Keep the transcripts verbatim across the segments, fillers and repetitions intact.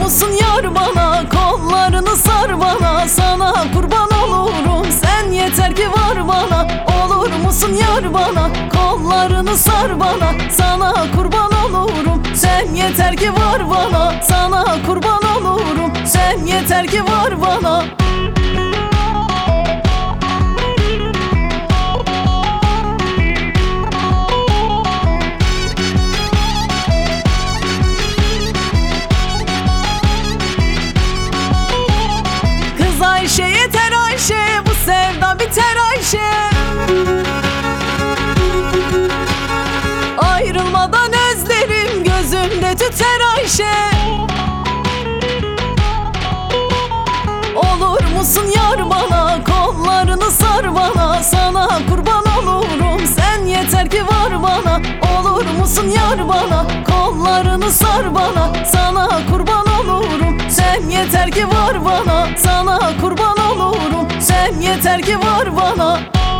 musun yar bana, kollarını sar bana, sana kurban olurum, sen yeter ki var bana. Olur musun yar bana, kollarını sar bana, sana kurban olurum, sen yeter ki var bana. Sana kurban olurum, sen yeter ki var bana. Ayşe yeter Ayşe, bu sevda biter Ayşe. Ayrılmadan özlerim gözümde tüter Ayşe. Olur musun yar bana, kollarını sar bana, sana kurban olurum, sen yeter ki var bana. Olur musun yar bana, kollarını sar bana, sana kurban olurum, sen yeter ki var bana. Sana kurban olurum, sen yeter ki var bana.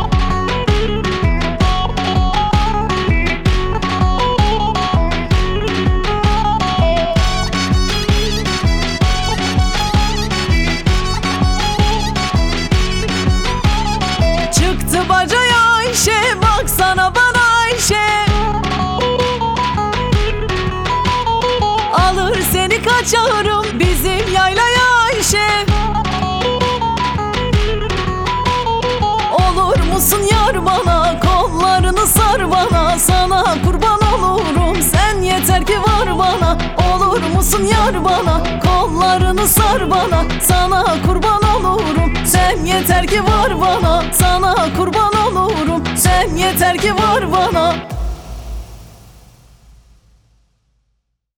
Çıktı bacaya Ayşe, baksana bana Ayşe. Alır seni kaçarım bizim yaylaya Ayşe. Olur musun yar bana, kollarını sar bana, sana kurban olurum, sen yeter ki var bana. Olur musun yar bana, kollarını sar bana, sana kurban olurum, sen yeter ki var bana. Sana kurban olurum, sen yeter ki var bana.